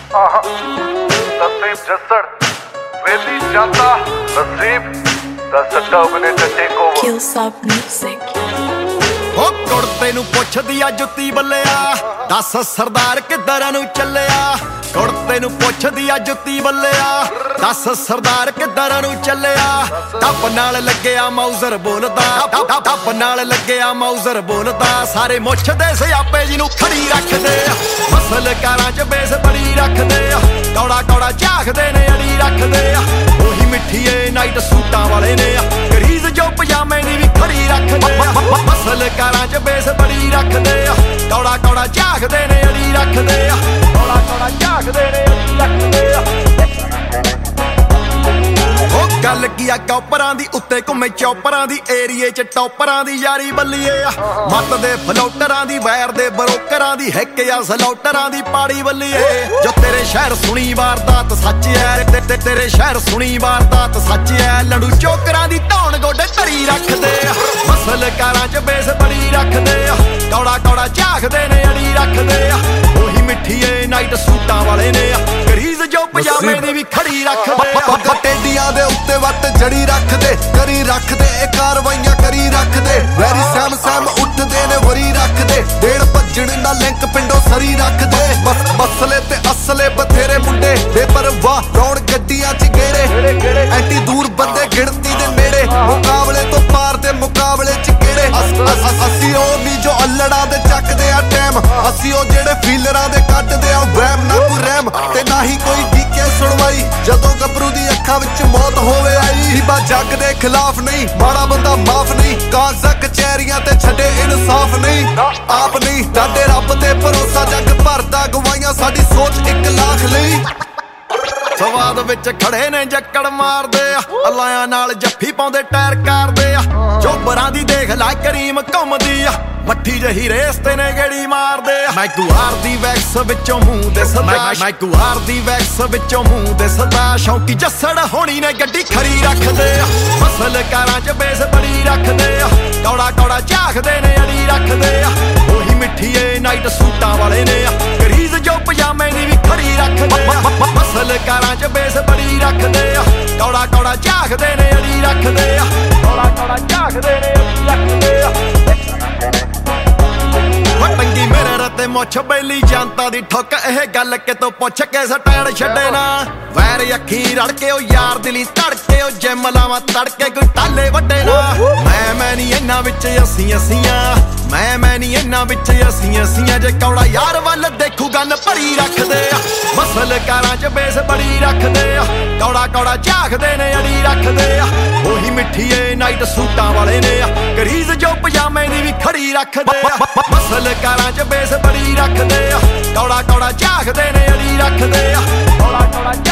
ਨਸੀਬ ਜੱਸੜ ਵੇਲੀ ਜਾਂਦਾ ਨਸੀਬ ਦਾ ਸੱਟਾ ਉਗਨੇ ਚੱਟੇ ਕੋ Killsop Music। ਉਹ ਕੁੜਤੇ ਨੂੰ ਪੁੱਛਦੀ ਆ ਜੁੱਤੀ ਬੱਲਿਆ, ਦੱਸ ਸਰਦਾਰ ਕਿੱਧਰ ਨੂੰ ਚੱਲਿਆ। ਕੁੜਤੇ ਨੂੰ ਪੁੱਛਦੀ ਆ ਜੁੱਤੀ ਬੱਲਿਆ, ਦੱਸ ਸਰਦਾਰ ਕਿੱਧਰ ਨੂੰ ਚੱਲਿਆ। ਟੱਪ ਨਾਲ ਲੱਗਿਆ ਮਾਊਜ਼ਰ ਬੋਲਦਾ, ਟੱਪ ਨਾਲ ਲੱਗਿਆ ਮਾਊਜ਼ਰ ਬੋਲਦਾ। ਸਾਰੇ ਮੁੱਛ ਦੇ ਸਿਆਪੇ ਜੀ ਨੂੰ ਖੜੀ ਰੱਖਦੇ ਆ, ਮਸਲ ਕਾਰਾਂ 'ਚ ਬੇਸ ਬੜੀ ਰੱਖਦੇ ਆ। ਕੌੜਾ ਕੌੜਾ ਝਾਕਦੇ ਨੇ ਅੜੀ ਰੱਖਦੇ ਆ, ਉਹੀ ਮਿੱਠੀਏ ਨਾਈਟ ਸੂਟਾਂ ਵਾਲੇ ਨੇ ਆ। ਗਰੀਜ਼ ਜੋ ਪਜਾਮੇ ਦੀ ਵੀ ਖੜੀ ਰੱਖਦੇ ਆ, ਮਸਲ ਕਾਰਾਂ 'ਚ ਬੇਸ ਬੜੀ ਰੱਖਦੇ ਆ। ਕੌੜਾ ਕੌੜਾ ਝਾਕਦੇ ਨੇ ਅੜੀ ਰੱਖਦੇ ਆ, ਕੌੜਾ ਕੌੜਾ ਝਾਕਦੇ ਨੇ ਅੜੀ ਰੱਖਦੇ ਆ। ਉਹ ਗੱਲ ਕੀ ਆ ਕੌਪਰਾਂ ਦੀ, ਉੱਤੇ ਘੁੰਮੇ ਚੌਪਰਾਂ ਦੀ। ਏਰੀਏ 'ਚ ਟੌਪਰਾਂ ਦੀ ਯਾਰੀ ਬੱਲੀਏ ਆ, ਮੱਤ ਦੇ ਫਲੋਟਰਾਂ ਦੀ, ਵੈਰ ਦੇ ਬਰੋਕਰਾਂ ਦੀ। ਹਿੱਕ ਆ ਸਲੌਟਰਾਂ ਦੀ ਪਾੜੀ ਬੱਲੀਏ। ਜੋ ਤੇਰੇ ਸ਼ਹਿਰ ਸੁਣੀ ਵਾਰਦਾਤ ਸੱਚ ਐ, ਤੇਰੇ ਸ਼ਹਿਰ ਸੁਣੀ ਵਾਰਦਾਤ ਸੱਚ ਐ। ਲੰਡੂ ਚੋਕਰਾਂ ਦੀ ਧੌਣ ਗੋਡੇ ਧਰੀ ਰੱਖਦੇ ਆ, ਮਸਲ ਕਾਰਾਂ 'ਚ ਬੇਸ ਬੜੀ ਰੱਖਦੇ ਆ। ਕੌੜਾ ਕੌੜਾ ਝਾਕਦੇ ਨੇ ਅੜੀ ਰੱਖਦੇ ਆ, ਉਹੀ ਮਿੱਠੀਏ ਨਾਈਟ ਸੂਟਾਂ ਵਾਲੇ ਨੇ ਆ। ਗਰੀਜ਼ ਜੋ ਪਜਾਮੇ ਦੀ ਵੀ ਖੜੀ ਰੱਖਦੇ ਆ। ਟੇਡੀਆਂ ਦੇ ਉੱਤੇ ਵੱਟ ਜੜੀ ਰੱਖਦੇ, ਕਰੀ ਰੱਖਦੇ ਇਹ ਕਾਰਵਾਈਆਂ ਕਰੀ ਰੱਖਦੇ। ਵੈਰੀ ਸੈਮ ਸੈਮ ਉੱਠਦੇ ਨੇ ਵਰੀ ਰੱਖਦੇ, ਡੇਢ ਭੱਜਣ ਦਾ ਲਿੰਕ ਪਿੰਡੋਂ ਸਰੀ ਰੱਖਦੇ। ਮਸਲੇ ਤੇ ਅਸਲੇ ਬਥੇਰੇ ਮੁੰਡੇ ਬੇਪਰਵਾਹ ਰੌਣ ਗੱਡੀਆਂ 'ਚ ਗੇੜੇ। ਐਂਟੀ ਦੂਰ ਬੰਦੇ ਗਿਣਤੀ ਦੇ ਨੇੜੇ, ਮੁਕਾਬਲੇ ਤੋਂ ਪਾਰ ਦੇ ਮੁਕਾਬਲੇ 'ਚ ਕਿਹੜੇ। ਅਸੀਂ ਉਹ ਨਹੀਂ ਜੋ ਅਲੜਾ ਦੇ ਚੱਕਦੇ ਆ ਟਾਈਮ, ਅਸੀਂ ਉਹ ਜਿਹੜੇ ਫੀਲਰਾਂ ਦੇ ਕੱਢਦੇ ਆ ਵਹਿਮ। ਨਾ ਕੋਈ ਰਹਿਮ ਤੇ ਨਾ ਹੀ ਕੋਈ ਡੀਕੇ ਸੁਣਵਾਈ, ਜਦੋਂ ਗੱਭਰੂ ਦੀ ਅੱਖਾਂ ਵਿੱਚ ਮੌਤ ਹੋਵੇ ਆਈ। ਹੀਬਾ ਜੱਗ ਦੇ ਖਿਲਾਫ ਨਹੀਂ, ਮਾੜਾ ਬੰਦਾ ਮਾਫ ਨਹੀਂ। ਕਾਜ਼ਾ ਕਚਹਿਰੀਆਂ ਤੇ ਛੱਡੇ ਇਨਸਾਫ ਨਹੀਂ, ਆਪ ਨਹੀਂ ਡਾਡੇ ਰੱਬ ਤੇ ਭਰੋਸਾ। ਜੱਗ ਭਰਦਾ ਗਵਾਈਆਂ ਸਾਡੀ ਸੋਚ 1 ਲੱਖ ਲਈ। ਸਵਾਦ ਵਿੱਚ ਖੜੇ ਨੇ ਜੱਕੜ ਮਾਰਦੇ ਆ, ਅਲਾਇਆਂ ਨਾਲ ਜੱਫੀ ਪਾਉਂਦੇ ਟਾਇਰ ਕਰਦੇ ਆ। ਚੋਬਰਾਂ ਦੀ ਦੇਖ ਲੈ ਕਰੀਮ ਘੁੰਮਦੀ ਆ, ਮੱਠੀ ਜਹੀ ਰੇਸ ਤੇ ਨੇ ਗੇੜੀ ਮਾਰਦੇ ਆ। ਮੈਂ ਗੁਹਾਰ ਦੀ ਵੈਕਸ ਵਿੱਚੋਂ ਮੂੰਹ ਦੇ ਸਦਾ, ਮੈਂ ਗੁਹਾਰ ਦੀ ਵੈਕਸ ਵਿੱਚੋਂ ਮੂੰਹ ਦੇ ਸਦਾ। ਸ਼ੌਂਕੀ ਜੱਸੜ ਹੋਣੀ ਨੇ ਗੱਡੀ ਖੜੀ ਰੱਖਦੇ ਆ, ਮਸਲ ਕਾਰਾਂ 'ਚ ਬੇਸ ਬੜੀ ਰੱਖਦੇ ਆ। ਕੌੜਾ ਕੌੜਾ ਝਾਕਦੇ ਨੇ ਅੜੀ ਰੱਖਦੇ ਆ, ਉਹੀ ਮਿੱਠੀਏ ਨਾਈਟ ਸੂਟਾਂ ਵਾਲੇ ਨੇ ਆ। ਗਰੀਜ਼ ਜੋ ਪਜਾਮੇ ਦੀ ਵੀ ਖੜੀ ਰੱਖਦੇ ਆ, ਮਸਲ ਕਾਰਾਂ 'ਚ ਬੇਸ ਬੜੀ ਰੱਖਦੇ ਆ। ਕੌੜਾ ਕੌੜਾ ਝਾਕਦੇ ਨੇ ਅੜੀ ਰੱਖਦੇ ਆ, ਕੌੜਾ ਕੌੜਾ ਝਾਕਦੇ ਨੇ ਅੜੀ ਰੱਖਦੇ ਆ। ਵਟੰਗੀ ਮੇਰੇ ਰਤੇ ਮੁੱਛ ਬੈਲੀ ਜਨਤਾ ਦੀ ਠੁੱਕ, ਇਹ ਗੱਲ ਕਿਤੋਂ ਪੁੱਛ ਕੇ ਸਟੈਂਡ ਛੱਡੇ ਨਾ। ਵੈਰ ਅੱਖੀ ਰੜ ਕੇ ਉਹ ਯਾਰ ਦਿਲੀ ਧੜਕੇ, ਉਹ ਜਿਮ ਲਾਵਾਂ ਤੜਕੇ ਕੋਈ ਟਾਲੇ ਵੱਡੇ ਨਾ। ਮੈਂ ਨਹੀਂ ਇਹਨਾਂ ਵਿੱਚ ਅਸੀਂ ਅਸੀਆਂ, ਮੈਂ ਨਹੀਂ ਇਹਨਾਂ ਵਿੱਚ ਅਸੀਂ ਅਸੀਆਂ। ਜੇ ਕੌੜਾ ਯਾਰ ਵੱਲ ਦੇਖੂ ਗੱਲ ਭਰੀ ਰੱਖਦੇ ਆ, ਮਸਲ ਕਾਰਾਂ 'ਚ ਬੇਸ ਬੜੀ ਰੱਖਦੇ ਆ। ਕੌੜਾ ਕੌੜਾ ਝਾਕਦੇ ਨੇ ਅੜੀ ਰੱਖਦੇ ਆ, ਉਹੀ ਮਿੱਠੀਏ ਨਾਈਟ ਸੂਟਾਂ ਵਾਲੇ ਨੇ ਆ। ਗਰੀਜ਼ ਜੋ ਪਜਾਮੇ ਦੀ ਵੀ ਖੜੀ ਰੱਖਦੇ ਆ, ਮਸਲ ਕਾਰਾਂ 'ਚ ਬੇਸ ਬੜੀ ਰੱਖਦੇ ਆ। ਕੌੜਾ ਕੌੜਾ ਝਾਕਦੇ ਨੇ ਅੜੀ ਰੱਖਦੇ ਆ, ਕੌੜਾ ਕੌੜਾ